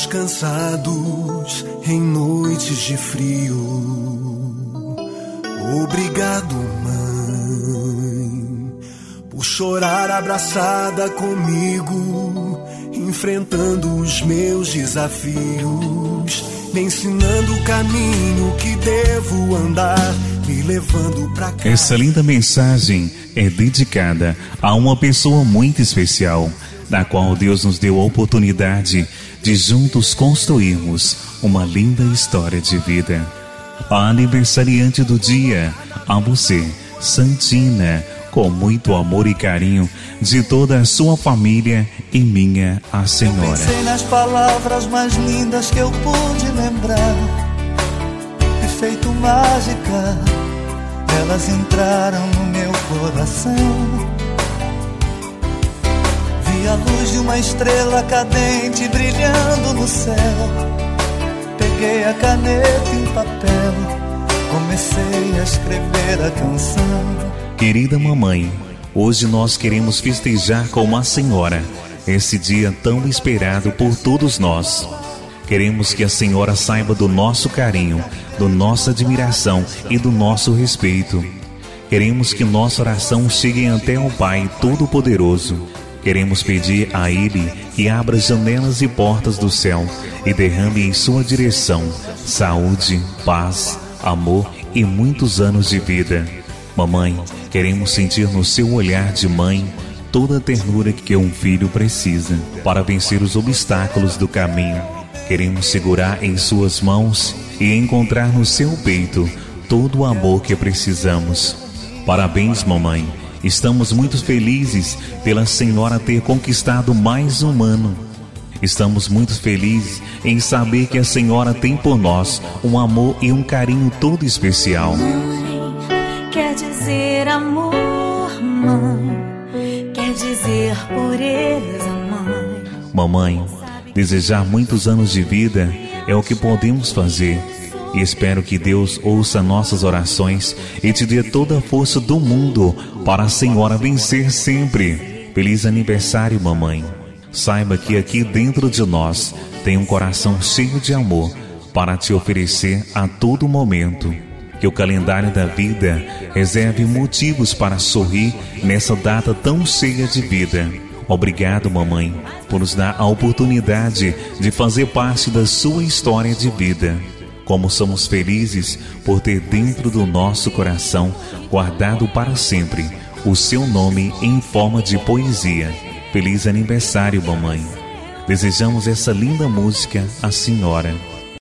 olhos cansados em noites de frio. Obrigado, mãe, por chorar abraçada comigo, enfrentando os meus desafios, me ensinando o caminho que devo andar, me levando pra casa. Essa linda mensagem é dedicada a uma pessoa muito especial, na qual Deus nos deu a oportunidade de juntos construirmos uma linda história de vida. A aniversariante do dia, a você, Santina, com muito amor e carinho de toda a sua família e minha, a Senhora. Eu pensei nas palavras mais lindas que eu pude lembrar, e feito mágica, elas entraram no meu coração. Vi a luz de uma estrela cadente brilhando no céu. Peguei a caneta e o papel, comecei a escrever a canção. Querida mamãe, hoje nós queremos festejar com a Senhora esse dia tão esperado por todos nós. Queremos que a Senhora saiba do nosso carinho, da nossa admiração e do nosso respeito. Queremos que nossa oração chegue até o Pai Todo-Poderoso. Queremos pedir a Ele que abra janelas e portas do céu e derrame em sua direção saúde, paz, amor e muitos anos de vida. Mamãe, queremos sentir no seu olhar de mãe toda a ternura que um filho precisa para vencer os obstáculos do caminho. Queremos segurar em suas mãos e encontrar no seu peito todo o amor que precisamos. Parabéns, mamãe. Estamos muito felizes pela Senhora ter conquistado mais um ano. Estamos muito felizes em saber que a Senhora tem por nós um amor e um carinho todo especial. Mãe, quer dizer amor, mãe, quer dizer pureza, mãe. Mamãe, desejar muitos anos de vida é o que podemos fazer. E espero que Deus ouça nossas orações e te dê toda a força do mundo para a Senhora vencer sempre. Feliz aniversário, mamãe. Saiba que aqui dentro de nós tem um coração cheio de amor para te oferecer a todo momento. Que o calendário da vida reserve motivos para sorrir nessa data tão cheia de vida. Obrigado, mamãe, por nos dar a oportunidade de fazer parte da sua história de vida. Como somos felizes por ter dentro do nosso coração, guardado para sempre, o seu nome em forma de poesia. Feliz aniversário, mamãe. Desejamos essa linda música à Senhora.